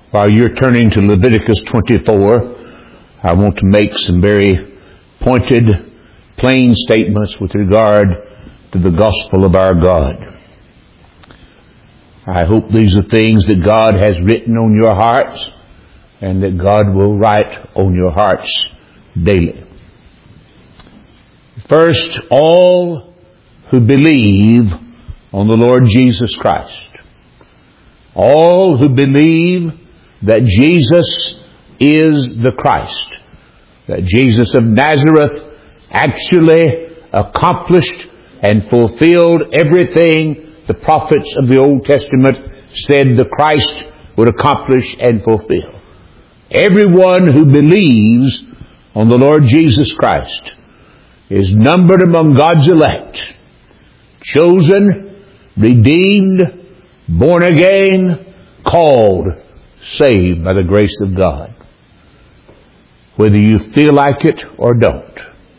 While you're turning to Leviticus 24, I want to make some very pointed, plain statements with regard to the gospel of our God. I hope these are things that God has written on your hearts and that God will write on your hearts daily. First, all who believe on the Lord Jesus Christ. All who believe that Jesus is the Christ, that Jesus of Nazareth actually accomplished and fulfilled everything the prophets of the Old Testament said the Christ would accomplish and fulfill. Everyone who believes on the Lord Jesus Christ is numbered among God's elect, chosen, redeemed, born again, called, saved by the grace of God. Whether you feel like it or don't.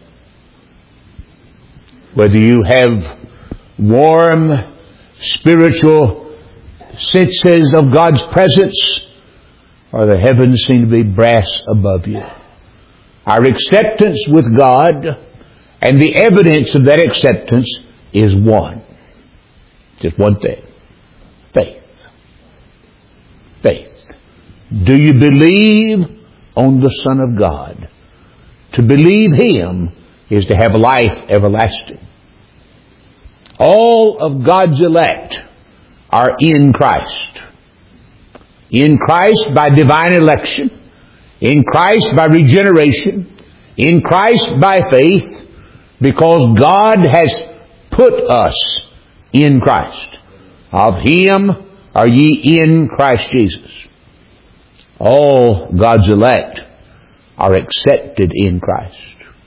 Whether you have warm spiritual senses of God's presence or the heavens seem to be brass above you. Our acceptance with God and the evidence of that acceptance is one. Just one thing. Faith. Faith. Do you believe on the Son of God? To believe Him is to have life everlasting. All of God's elect are in Christ. In Christ by divine election. In Christ by regeneration. In Christ by faith. Because God has put us in Christ. Of Him are ye in Christ Jesus. All God's elect are accepted in Christ.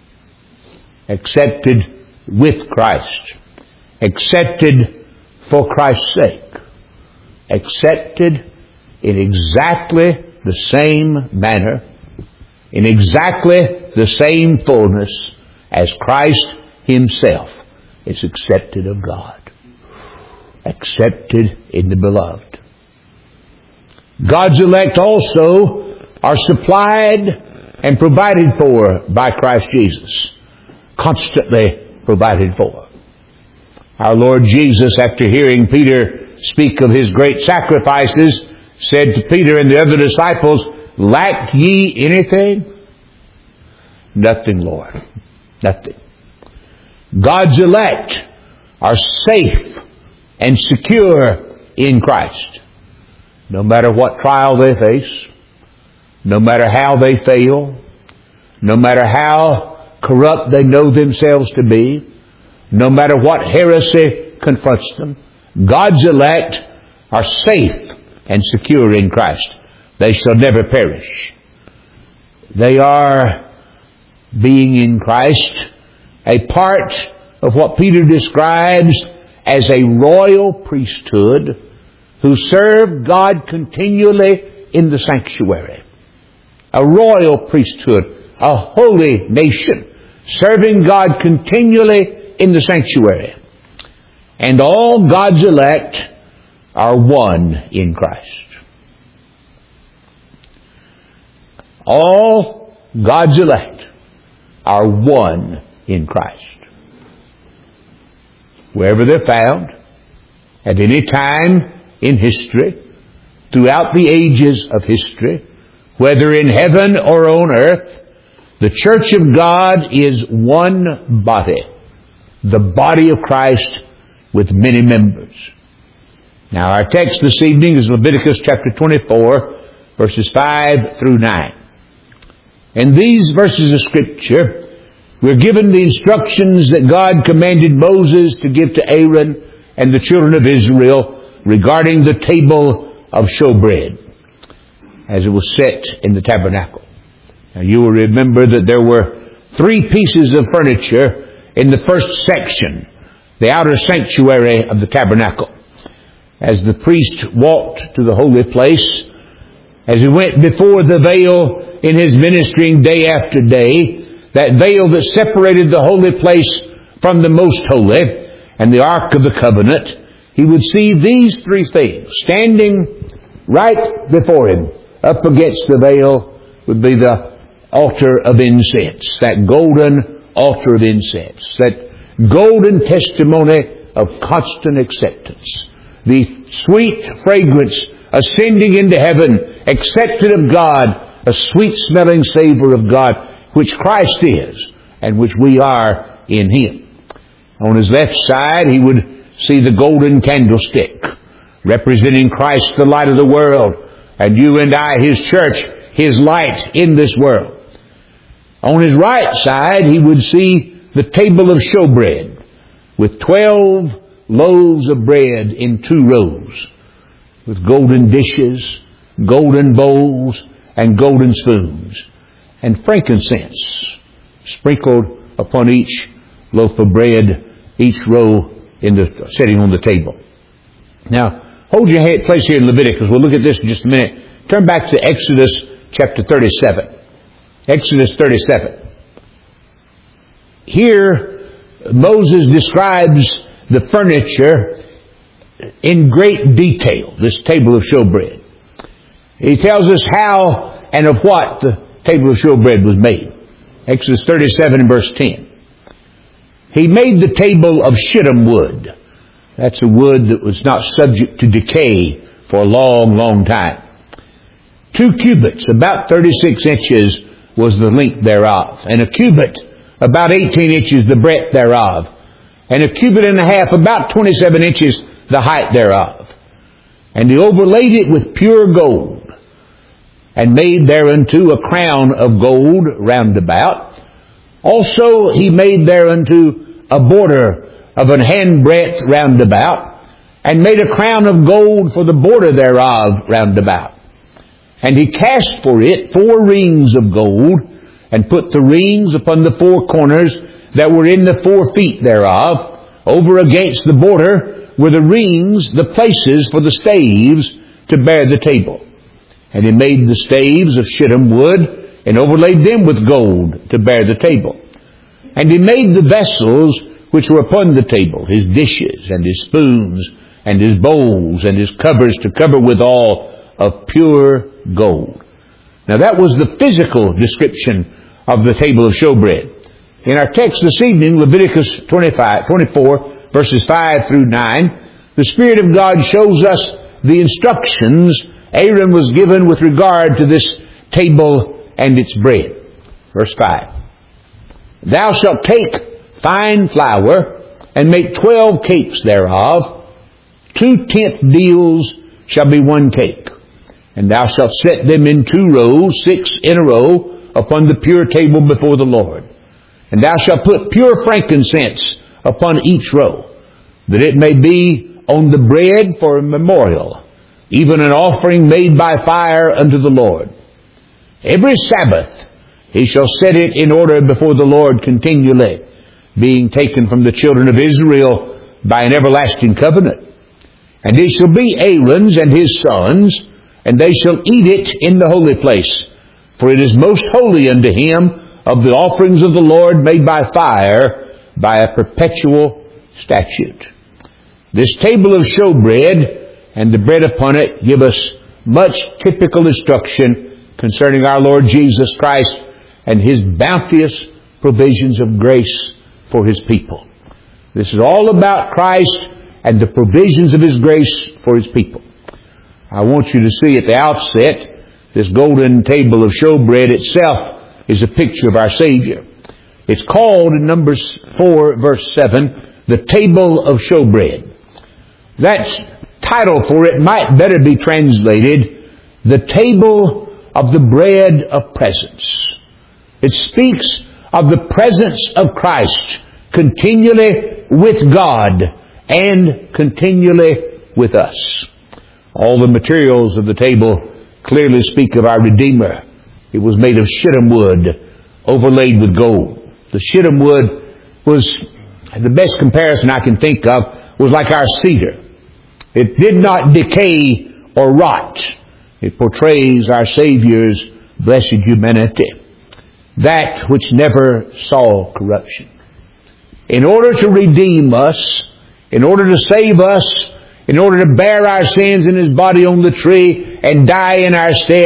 Accepted with Christ. Accepted for Christ's sake. Accepted in exactly the same manner, in exactly the same fullness as Christ Himself is accepted of God. Accepted in the beloved. God's elect also are supplied and provided for by Christ Jesus. Constantly provided for. Our Lord Jesus, after hearing Peter speak of His great sacrifices, said to Peter and the other disciples, "Lack ye anything?" "Nothing, Lord." Nothing. God's elect are safe and secure in Christ. No matter what trial they face, no matter how they fail, no matter how corrupt they know themselves to be, no matter what heresy confronts them, God's elect are safe and secure in Christ. They shall never perish. They are, being in Christ, a part of what Peter describes as a royal priesthood who serve God continually in the sanctuary. A royal priesthood, a holy nation, serving God continually in the sanctuary. And all God's elect are one in Christ. All God's elect are one in Christ. Wherever they're found, at any time in history, throughout the ages of history, whether in heaven or on earth, the church of God is one body. The body of Christ with many members. Now our text this evening is Leviticus chapter 24, verses 5 through 9. In these verses of Scripture, we're given the instructions that God commanded Moses to give to Aaron and the children of Israel regarding the table of showbread as it was set in the tabernacle. Now you will remember that there were 3 pieces of furniture in the first section, the outer sanctuary of the tabernacle. As the priest walked to the holy place, as he went before the veil in his ministering day after day, that veil that separated the holy place from the most holy and the Ark of the Covenant, he would see these 3 things standing right before him up against the veil would be the altar of incense, that golden altar of incense, that golden testimony of constant acceptance. The sweet fragrance ascending into heaven, accepted of God, a sweet-smelling savor of God, which Christ is and which we are in Him. On His left side, He would see the golden candlestick, representing Christ, the light of the world, and you and I, His church, His light in this world. On His right side, He would see the table of showbread, with 12 loaves of bread in 2 rows, with golden dishes, golden bowls, and golden spoons, and frankincense sprinkled upon each loaf of bread, each row sitting on the table. Now, hold your place here in Leviticus. We'll look at this in just a minute. Turn back to Exodus chapter 37. Exodus 37. Here, Moses describes the furniture in great detail, this table of showbread. He tells us how and of what the table of showbread was made. Exodus 37 and verse 10. He made the table of shittim wood. That's a wood that was not subject to decay for a long, long time. 2 cubits, about 36 inches, was the length thereof. And a cubit, about 18 inches, the breadth thereof. And a cubit and a half, about 27 inches, the height thereof. And he overlaid it with pure gold, and made thereunto a crown of gold round about. Also he made thereunto a border of an handbreadth round about, and made a crown of gold for the border thereof round about. And he cast for it 4 rings of gold, and put the rings upon the 4 corners that were in the 4 feet thereof. Over against the border were the rings, the places for the staves to bear the table. And he made the staves of shittim wood, and overlaid them with gold to bear the table. And he made the vessels which were upon the table, his dishes, and his spoons, and his bowls, and his covers to cover withal, of pure gold. Now that was the physical description of the table of showbread. In our text this evening, Leviticus 24, verses 5 through 9, the Spirit of God shows us the instructions Aaron was given with regard to this table and its bread. Verse 5. Thou shalt take fine flour, and make 12 cakes thereof. 2 tenth deals shall be 1 cake. And thou shalt set them in 2 rows, 6 in a row, upon the pure table before the Lord. And thou shalt put pure frankincense upon each row, that it may be on the bread for a memorial, even an offering made by fire unto the Lord. Every Sabbath he shall set it in order before the Lord continually, being taken from the children of Israel by an everlasting covenant. And it shall be Aaron's and his sons, and they shall eat it in the holy place, for it is most holy unto him of the offerings of the Lord made by fire, by a perpetual statute. This table of showbread and the bread upon it give us much typical instruction concerning our Lord Jesus Christ and His bounteous provisions of grace for His people. This is all about Christ and the provisions of His grace for His people. I want you to see at the outset, this golden table of showbread itself is a picture of our Savior. It's called in Numbers 4 verse 7, the table of showbread. That title for it might better be translated, the table of the bread of presence. It speaks of the presence of Christ continually with God and continually with us. All the materials of the table clearly speak of our Redeemer. It was made of shittim wood, overlaid with gold. The shittim wood was, the best comparison I can think of, was like our cedar. It did not decay or rot. It portrays our Savior's blessed humanity, that which never saw corruption. In order to redeem us, in order to save us, in order to bear our sins in His body on the tree and die in our stead,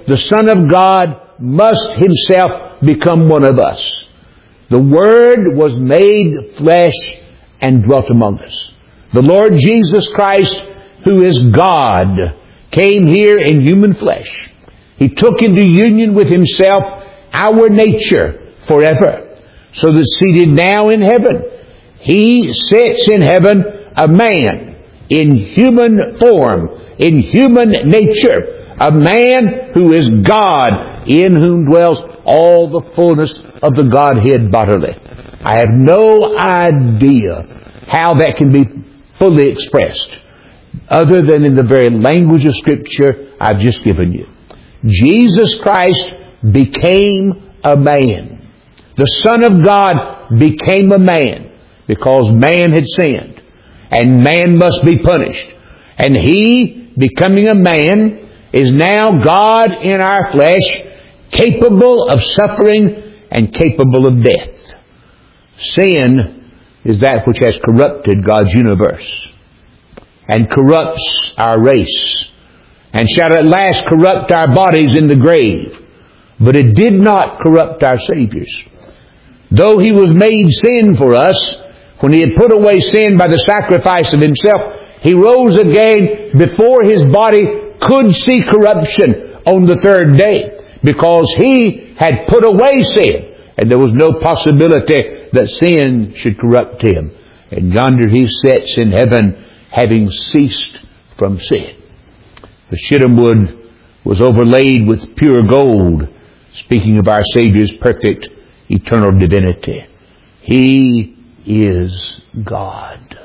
the Son of God must Himself become one of us. The Word was made flesh and dwelt among us. The Lord Jesus Christ, who is God, came here in human flesh. He took into union with Himself our nature forever, so that seated now in heaven, He sits in heaven a man in human form, in human nature, a man who is God, in whom dwells all the fullness of the Godhead bodily. I have no idea how that can be fully expressed, other than in the very language of Scripture I've just given you. Jesus Christ became a man. The Son of God became a man because man had sinned, and man must be punished. And He, becoming a man, is now God in our flesh, capable of suffering and capable of death. Sin is that which has corrupted God's universe and corrupts our race, and shall at last corrupt our bodies in the grave. But it did not corrupt our Savior's. Though He was made sin for us, when He had put away sin by the sacrifice of Himself, He rose again before His body could see corruption on the third day, because He had put away sin, and there was no possibility that sin should corrupt Him. And yonder He sits in heaven, having ceased from sin. The shittim wood was overlaid with pure gold, speaking of our Savior's perfect eternal divinity. He is God.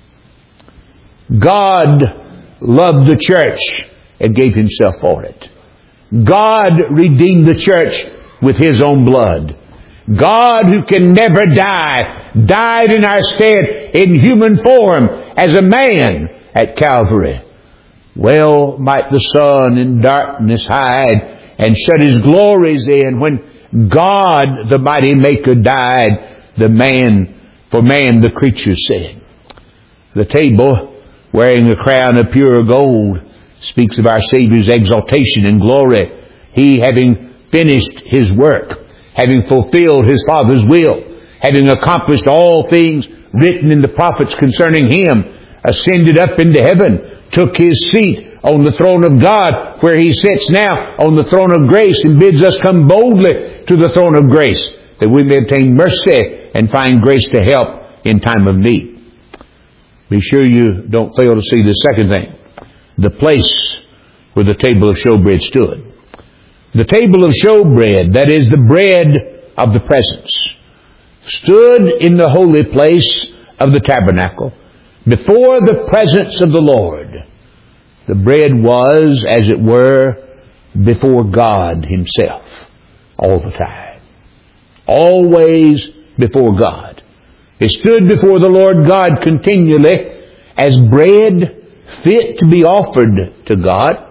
God loved the church and gave Himself for it. God redeemed the church with His own blood. God, who can never die, died in our stead in human form as a man at Calvary. Well might the sun in darkness hide and shut His glories in when God, the mighty Maker, died, for man the creature sin. The table, wearing a crown of pure gold, speaks of our Savior's exaltation and glory. He, having finished His work, having fulfilled His Father's will, having accomplished all things written in the prophets concerning Him, ascended up into heaven, took His seat on the throne of God, where He sits now on the throne of grace, and bids us come boldly to the throne of grace, that we may obtain mercy and find grace to help in time of need. Be sure you don't fail to see the second thing, the place where the table of showbread stood. The table of showbread, that is the bread of the presence, stood in the holy place of the tabernacle, before the presence of the Lord. The bread was, as it were, before God Himself all the time. Always before God. It stood before the Lord God continually as bread fit to be offered to God,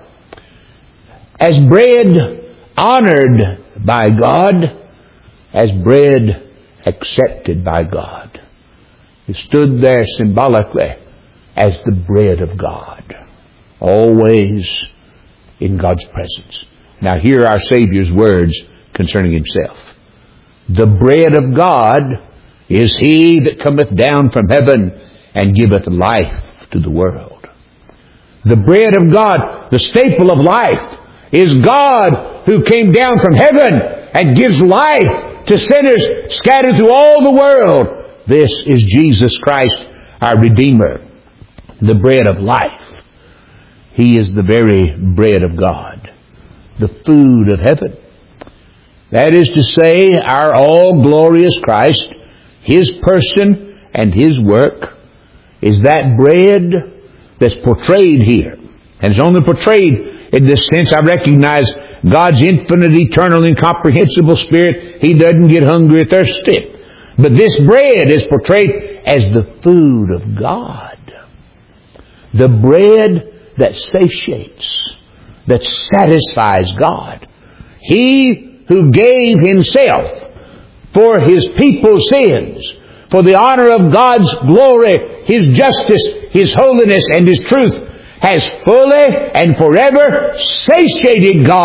as bread honored by God, as bread accepted by God. It stood there symbolically as the bread of God, always in God's presence. Now hear our Savior's words concerning Himself. The bread of God is He that cometh down from heaven and giveth life to the world. The bread of God, the staple of life, is God who came down from heaven and gives life to sinners scattered through all the world. This is Jesus Christ, our Redeemer, the bread of life. He is the very bread of God, the food of heaven. That is to say, our all-glorious Christ, His person and His work, is that bread that's portrayed here. And it's only portrayed in this sense. I recognize God's infinite, eternal, incomprehensible Spirit. He doesn't get hungry or thirsty. But this bread is portrayed as the food of God. The bread that satiates, that satisfies God. He who gave Himself for His people's sins, for the honor of God's glory, His justice, His holiness, and His truth, has fully and forever satiated God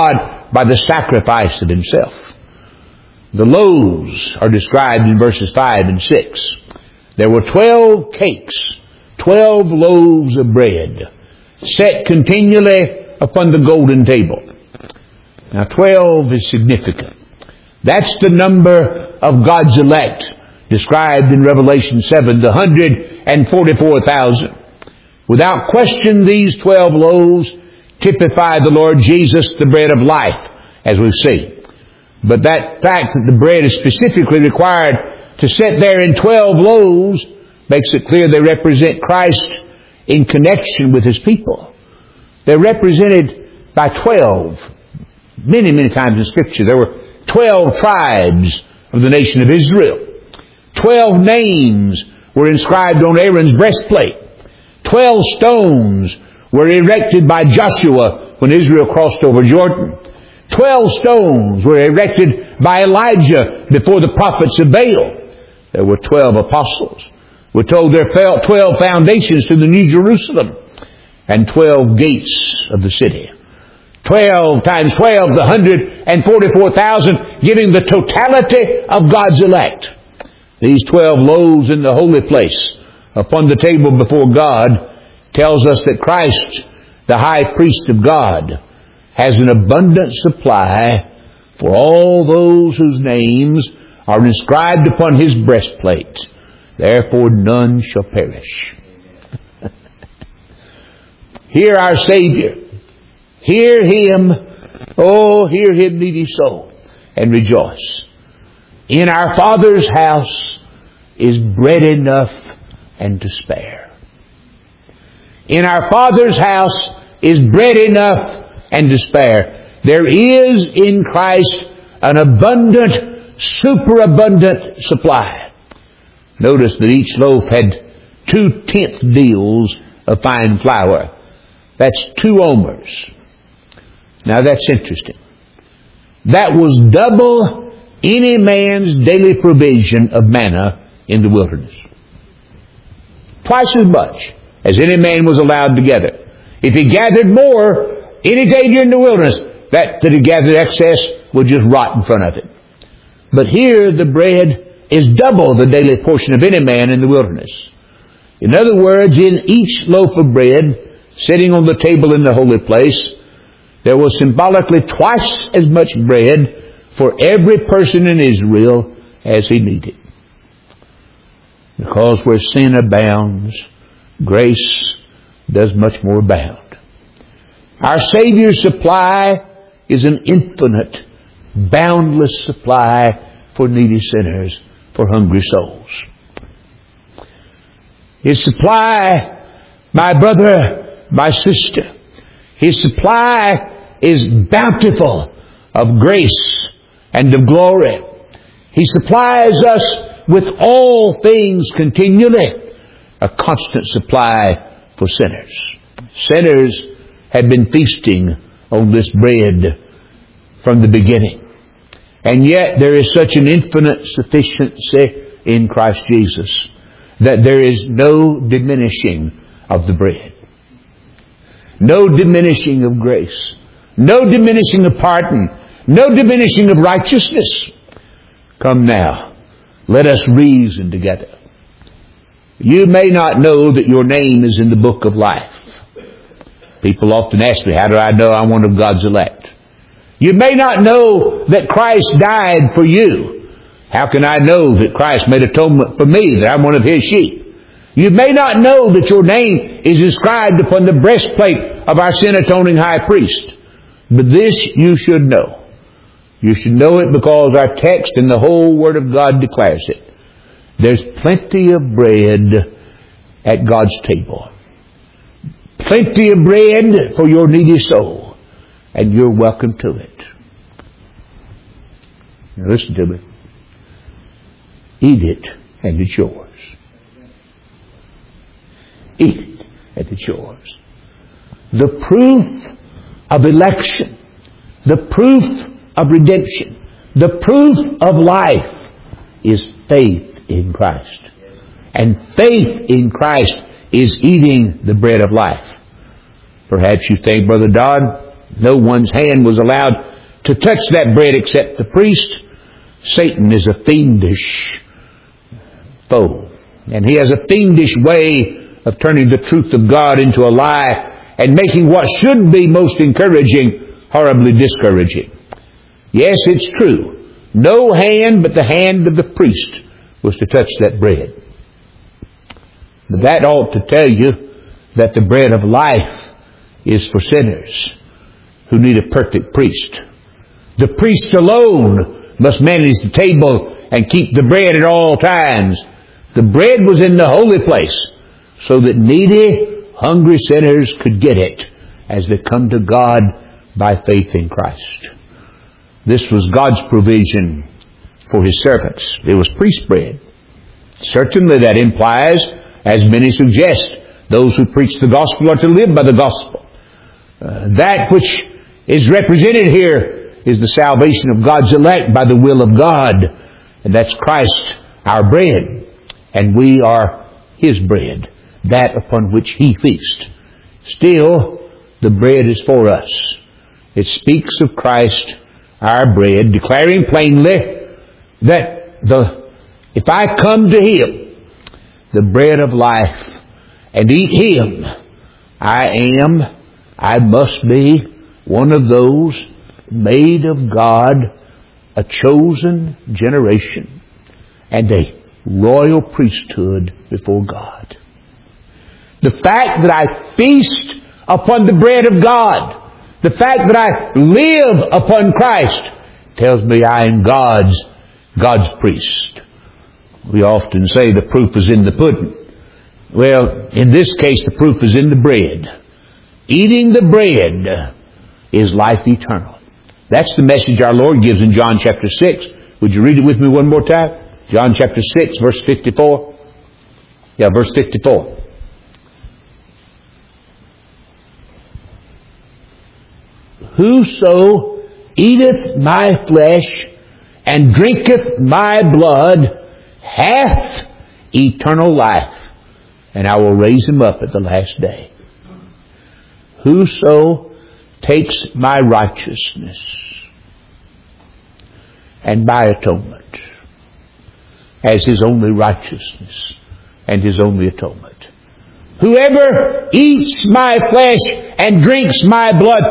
by the sacrifice of Himself. The loaves are described in verses 5 and 6. There were 12 cakes, 12 loaves of bread, set continually upon the golden table. Now 12 is significant. That's the number of God's elect, described in Revelation 7, the 144,000. Without question, these 12 loaves typify the Lord Jesus, the bread of life, as we've seen. But that fact that the bread is specifically required to sit there in 12 loaves makes it clear they represent Christ in connection with His people. They're represented by 12. Many, many times in Scripture there were 12 tribes of the nation of Israel. 12 names were inscribed on Aaron's breastplate. 12 stones were erected by Joshua when Israel crossed over Jordan. 12 stones were erected by Elijah before the prophets of Baal. There were 12 apostles. We're told there fell 12 foundations to the New Jerusalem and 12 gates of the city. 12 times 12, the 144,000, giving the totality of God's elect. These 12 loaves in the holy place upon the table before God tells us that Christ, the high priest of God, has an abundant supply for all those whose names are inscribed upon His breastplate. Therefore none shall perish. Hear our Savior. Hear Him. Oh, hear Him, needy soul, and rejoice. In our Father's house is bread enough and to spare. In our Father's house is bread enough and to spare. There is in Christ an abundant, superabundant supply. Notice that each loaf had 2/10 deals of fine flour. That's 2 omers. Now that's interesting. That was double any man's daily provision of manna in the wilderness. Twice as much as any man was allowed to gather. If he gathered more any day during the wilderness, that he gathered excess would just rot in front of him. But here the bread is double the daily portion of any man in the wilderness. In other words, in each loaf of bread sitting on the table in the holy place, there was symbolically twice as much bread for every person in Israel as he needed. Because where sin abounds, grace does much more abound. Our Savior's supply is an infinite, boundless supply for needy sinners, for hungry souls. His supply, my brother, my sister, His supply is bountiful of grace and of glory. He supplies us with all things continually, a constant supply for sinners. Sinners have been feasting on this bread from the beginning. And yet there is such an infinite sufficiency in Christ Jesus that there is no diminishing of the bread. No diminishing of grace. No diminishing of pardon. No diminishing of righteousness. Come now, let us reason together. You may not know that your name is in the book of life. People often ask me, how do I know I'm one of God's elect? You may not know that Christ died for you. How can I know that Christ made atonement for me, that I'm one of His sheep? You may not know that your name is inscribed upon the breastplate of our sin-atoning high priest. But this you should know. You should know it because our text and the whole Word of God declares it. There's plenty of bread at God's table. Plenty of bread for your needy soul. And you're welcome to it. Now listen to me. Eat it and it's yours. Eat it and it's yours. The proof of election, the proof of redemption, the proof of life is faith in Christ. And faith in Christ is eating the bread of life. Perhaps you think, Brother Dodd, no one's hand was allowed to touch that bread except the priest. Satan is a fiendish foe. And he has a fiendish way of turning the truth of God into a lie and making what should be most encouraging horribly discouraging. Yes, it's true. No hand but the hand of the priest was to touch that bread. But that ought to tell you that the bread of life is for sinners who need a perfect priest. The priest alone must manage the table and keep the bread at all times. The bread was in the holy place so that needy, hungry sinners could get it as they come to God by faith in Christ. This was God's provision for His servants. It was priest bread. Certainly that implies, as many suggest, those who preach the gospel are to live by the gospel. That which is represented here is the salvation of God's elect by the will of God. And that's Christ, our bread. And we are His bread, that upon which He feasts. Still, the bread is for us. It speaks of Christ, our bread, declaring plainly that if I come to Him, the bread of life, and eat Him, I must be one of those made of God, a chosen generation, and a royal priesthood before God. The fact that I feast upon the bread of God, the fact that I live upon Christ, tells me I am God's priest. We often say the proof is in the pudding. Well, in this case, the proof is in the bread. Eating the bread is life eternal. That's the message our Lord gives in John chapter 6. Would you read it with me one more time? John chapter 6, verse 54. Yeah, verse 54. Whoso eateth my flesh and drinketh my blood hath eternal life, and I will raise him up at the last day. Whoso takes my righteousness and my atonement as his only righteousness and his only atonement. Whoever eats my flesh and drinks my blood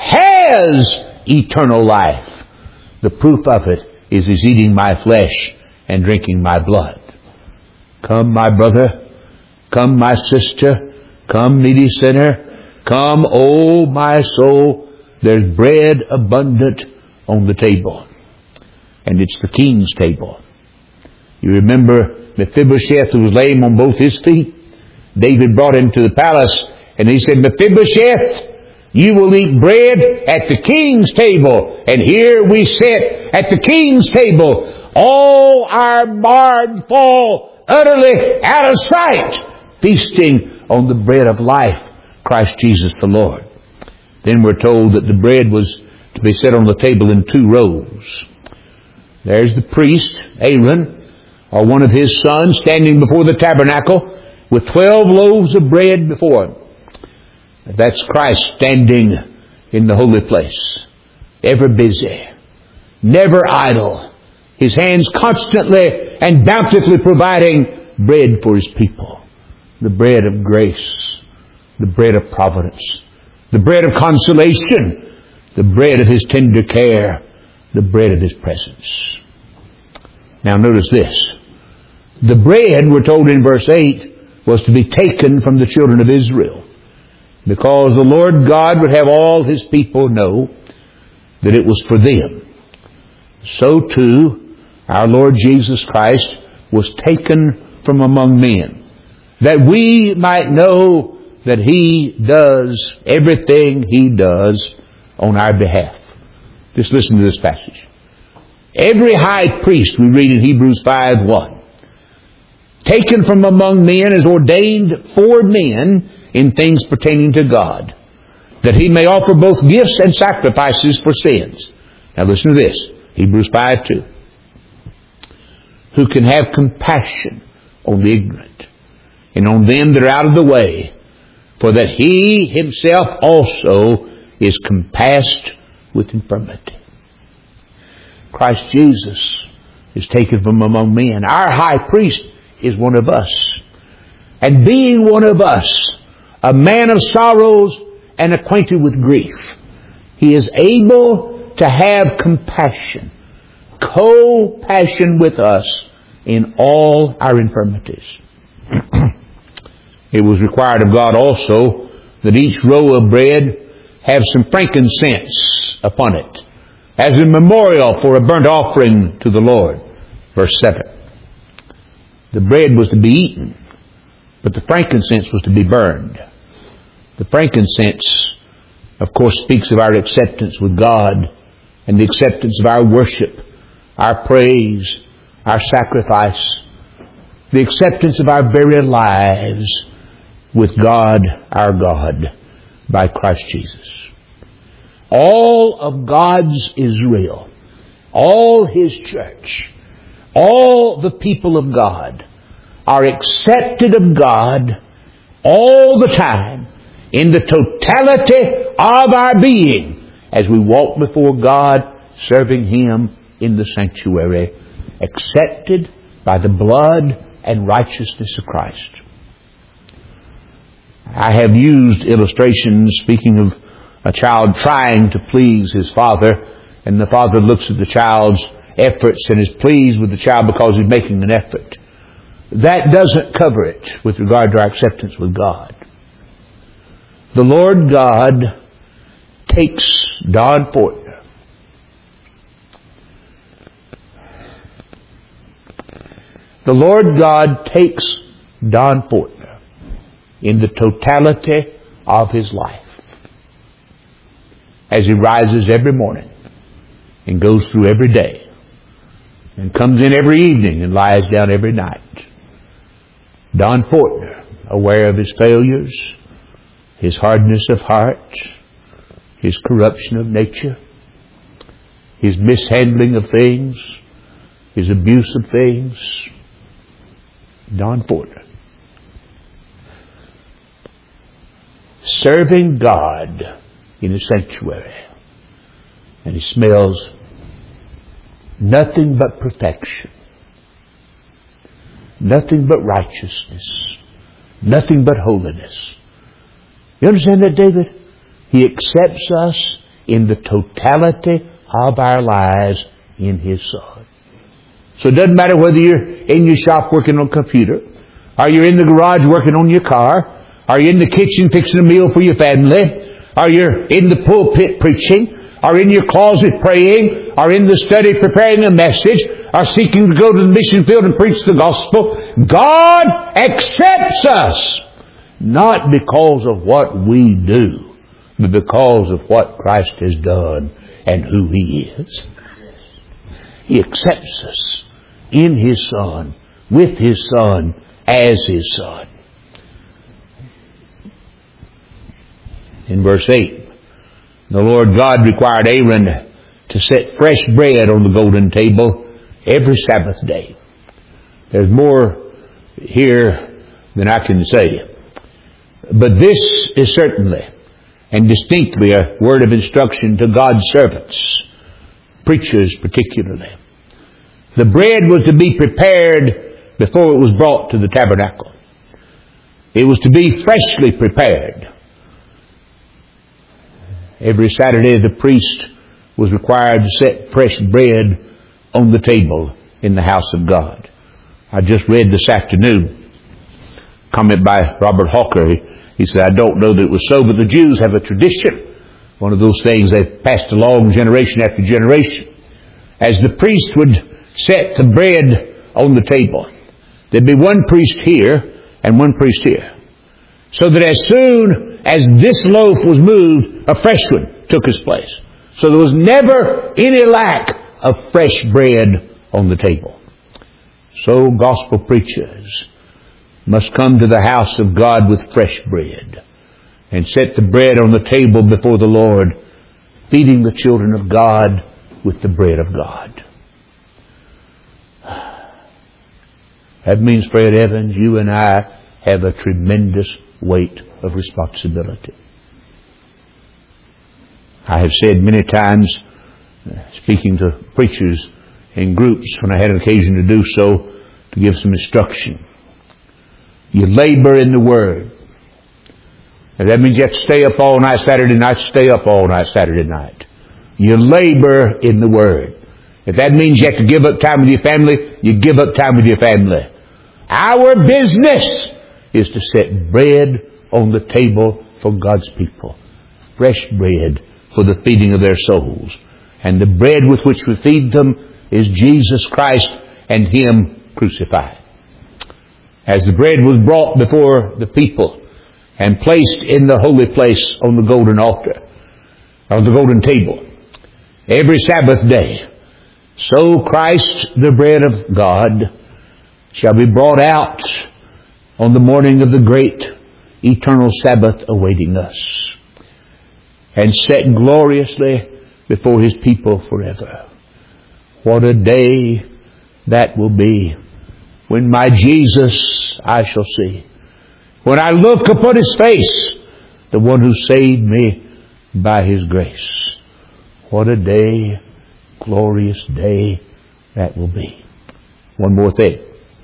has eternal life. The proof of it is his eating my flesh and drinking my blood. Come, my brother. Come, my sister. Come, needy sinner. Come, oh my soul. There's bread abundant on the table. And it's the king's table. You remember Mephibosheth, who was lame on both his feet? David brought him to the palace and he said, Mephibosheth, you will eat bread at the king's table. And here we sit at the king's table. All our barred fall utterly out of sight, feasting on the bread of life, Christ Jesus the Lord. Then we're told that the bread was to be set on the table in two rows. There's the priest, Aaron, or one of his sons, standing before the tabernacle with 12 loaves of bread before him. That's Christ standing in the holy place, ever busy, never idle, his hands constantly and bountifully providing bread for his people. The bread of grace, the bread of providence, the bread of consolation, the bread of his tender care, the bread of his presence. Now notice this. The bread, we're told in verse 8, was to be taken from the children of Israel, because the Lord God would have all His people know that it was for them. So too, our Lord Jesus Christ was taken from among men, that we might know that He does everything He does on our behalf. Just listen to this passage. Every high priest, we read in Hebrews 5:1, taken from among men, is ordained for men in things pertaining to God, that he may offer both gifts and sacrifices for sins. Now listen to this, Hebrews 5:2. Who can have compassion on the ignorant and on them that are out of the way, for that he himself also is compassed with infirmity. Christ Jesus is taken from among men. Our high priest is one of us. And being one of us, a man of sorrows and acquainted with grief, He is able to have compassion, co-passion with us in all our infirmities. It was required of God also that each roll of bread have some frankincense upon it, as a memorial for a burnt offering to the Lord. Verse 7. The bread was to be eaten, but the frankincense was to be burned. The frankincense, of course, speaks of our acceptance with God and the acceptance of our worship, our praise, our sacrifice, the acceptance of our very lives with God, our God, by Christ Jesus. All of God's Israel, all His church, all the people of God are accepted of God all the time in the totality of our being as we walk before God, serving Him in the sanctuary, accepted by the blood and righteousness of Christ. I have used illustrations speaking of a child trying to please his father, and the father looks at the child's efforts and is pleased with the child because he's making an effort. That doesn't cover it with regard to our acceptance with God. The Lord God takes Don Fortner. The Lord God takes Don Fortner in the totality of his life as he rises every morning and goes through every day and comes in every evening and lies down every night. Don Fortner, aware of his failures, his hardness of heart, his corruption of nature, his mishandling of things, his abuse of things. Don Fortner, serving God in His sanctuary, and he smells nothing but perfection, nothing but righteousness, nothing but holiness. You understand that, David? He accepts us in the totality of our lives in His Son. So it doesn't matter whether you're in your shop working on a computer, or you're in the garage working on your car, or you're in the kitchen fixing a meal for your family, or you're in the pulpit preaching, or in your closet praying, or in the study preparing a message, or seeking to go to the mission field and preach the gospel. God accepts us, not because of what we do, but because of what Christ has done and who He is. He accepts us in His Son, with His Son, as His Son. In verse 8, the Lord God required Aaron to set fresh bread on the golden table every Sabbath day. There's more here than I can say. But this is certainly and distinctly a word of instruction to God's servants, preachers particularly. The bread was to be prepared before it was brought to the tabernacle. It was to be freshly prepared. Every Saturday the priest was required to set fresh bread on the table in the house of God. I just read this afternoon a comment by Robert Hawker. He said, I don't know that it was so, but the Jews have a tradition. One of those things they've passed along generation after generation. As the priest would set the bread on the table, there'd be one priest here and one priest here. So that as soon as this loaf was moved, a fresh one took its place. So there was never any lack of fresh bread on the table. So gospel preachers must come to the house of God with fresh bread and set the bread on the table before the Lord, feeding the children of God with the bread of God. That means, Fred Evans, you and I have a tremendous weight of responsibility. I have said many times speaking to preachers in groups when I had an occasion to do so, to give some instruction. You labor in the Word. And that means you have to stay up all night Saturday night, stay up all night Saturday night. You labor in the Word. If that means you have to give up time with your family, you give up time with your family. Our business is to set bread on the table for God's people. Fresh bread for the feeding of their souls. And the bread with which we feed them is Jesus Christ and Him crucified. As the bread was brought before the people and placed in the holy place on the golden altar, on the golden table, every Sabbath day, so Christ, the bread of God, shall be brought out on the morning of the great eternal Sabbath awaiting us, and set gloriously before His people forever. What a day that will be, when my Jesus I shall see. When I look upon His face, the one who saved me by His grace. What a day, glorious day that will be. One more thing.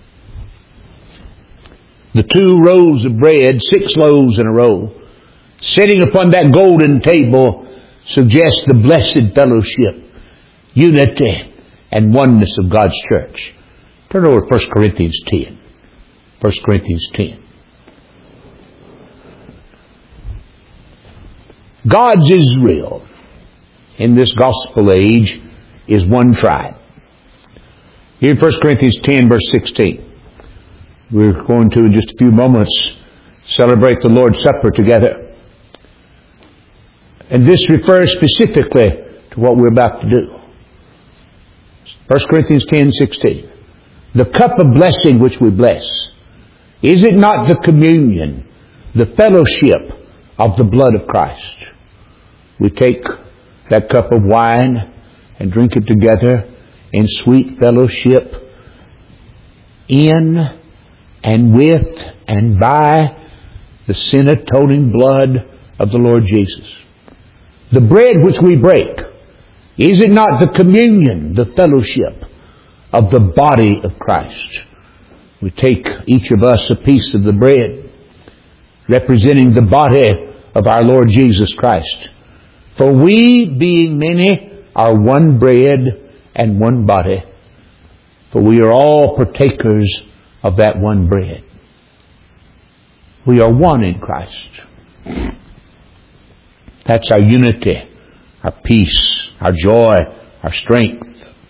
The 2 rows of bread, 6 loaves in a row, sitting upon that golden table, suggest the blessed fellowship, unity, and oneness of God's church. Turn over to 1 Corinthians 10. 1 Corinthians 10. God's Israel in this gospel age is one tribe. Here in 1 Corinthians 10 verse 16. We're going to, in just a few moments, celebrate the Lord's Supper together. And this refers specifically to what we're about to do. 1 Corinthians 10:16. The cup of blessing which we bless, is it not the communion, the fellowship of the blood of Christ? We take that cup of wine and drink it together in sweet fellowship in and with and by the sin-atoning blood of the Lord Jesus. The bread which we break, is it not the communion, the fellowship of the body of Christ? We take each of us a piece of the bread, representing the body of our Lord Jesus Christ. For we, being many, are one bread and one body. For we are all partakers of that one bread. We are one in Christ. That's our unity, our peace, our joy, our strength.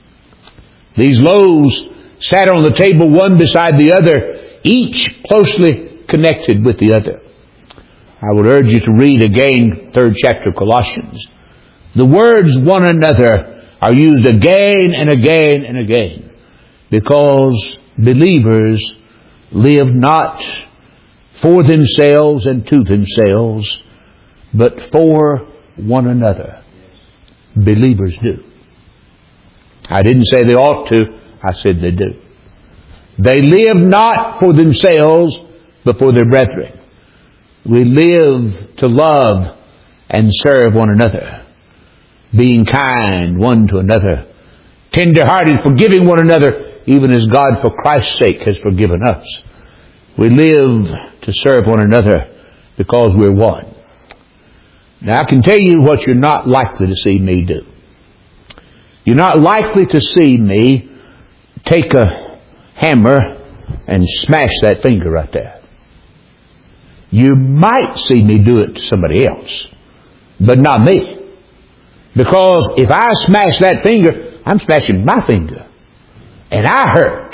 These loaves sat on the table one beside the other, each closely connected with the other. I would urge you to read again 3rd chapter of Colossians. The words one another are used again and again and again, because believers live not for themselves and to themselves, but for one another. Believers do. I didn't say they ought to, I said they do. They live not for themselves, but for their brethren. We live to love and serve one another, being kind one to another, tender-hearted, forgiving one another, even as God for Christ's sake has forgiven us. We live to serve one another because we're one. Now I can tell you what you're not likely to see me do. You're not likely to see me take a hammer and smash that finger right there. You might see me do it to somebody else, but not me. Because if I smash that finger, I'm smashing my finger. And I hurt.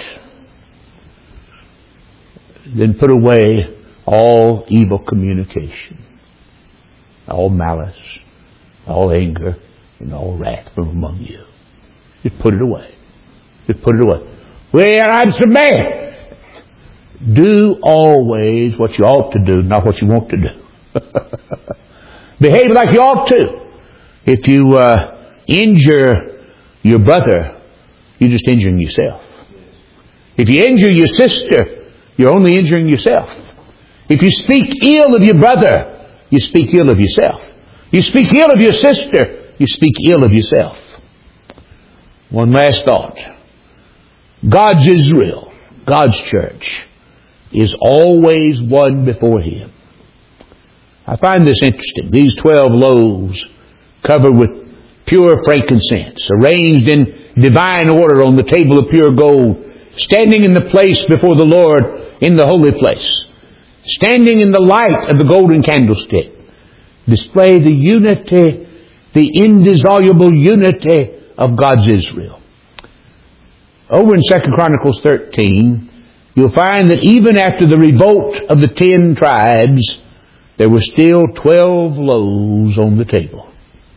Then put away all evil communication, all malice, all anger, and all wrath from among you. Just put it away. Just put it away. Well, I'm so mad. Do always what you ought to do, not what you want to do. Behave like you ought to. If you injure your brother, you're just injuring yourself. If you injure your sister, you're only injuring yourself. If you speak ill of your brother, you speak ill of yourself. You speak ill of your sister, you speak ill of yourself. One last thought. God's Israel, God's church, is always one before Him. I find this interesting. These 12 loaves covered with pure frankincense, arranged in divine order on the table of pure gold, standing in the place before the Lord in the holy place, standing in the light of the golden candlestick, display the unity, the indissoluble unity of God's Israel. Over in 2 Chronicles 13, you'll find that even after the revolt of the 10 tribes, there were still 12 loaves on the table.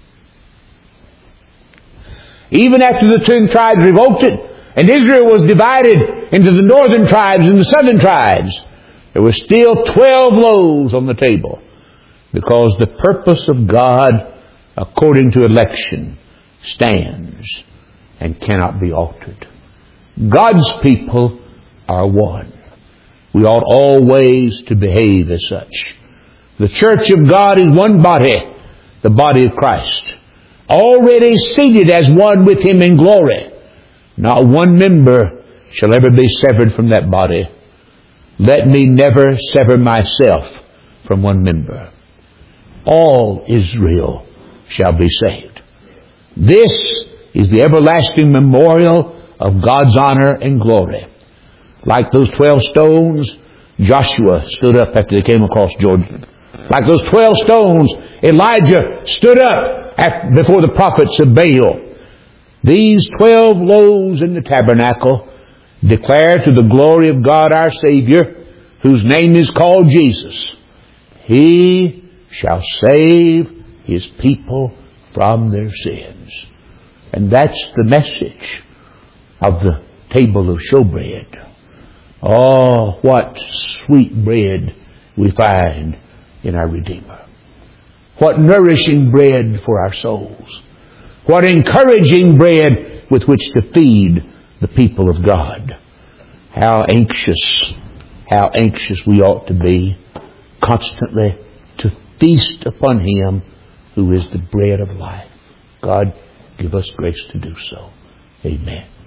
Even after the 10 tribes revolted and Israel was divided into the northern tribes and the southern tribes, there were still 12 loaves on the table, because the purpose of God, according to election, stands and cannot be altered. God's people are one. We ought always to behave as such. The church of God is one body, the body of Christ, already seated as one with Him in glory. Not one member shall ever be severed from that body. Let me never sever myself from one member. All Israel shall be saved. This is the everlasting memorial of God's honor and glory. Like those 12 stones, Joshua stood up after they came across Jordan. Like those 12 stones, Elijah stood up before the prophets of Baal. These 12 loaves in the tabernacle declare to the glory of God our Savior, whose name is called Jesus, He shall save His people from their sins. And that's the message of the table of showbread. Oh, what sweet bread we find in our Redeemer. What nourishing bread for our souls. What encouraging bread with which to feed the people of God. How anxious we ought to be constantly to feast upon Him who is the bread of life. God, give us grace to do so. Amen.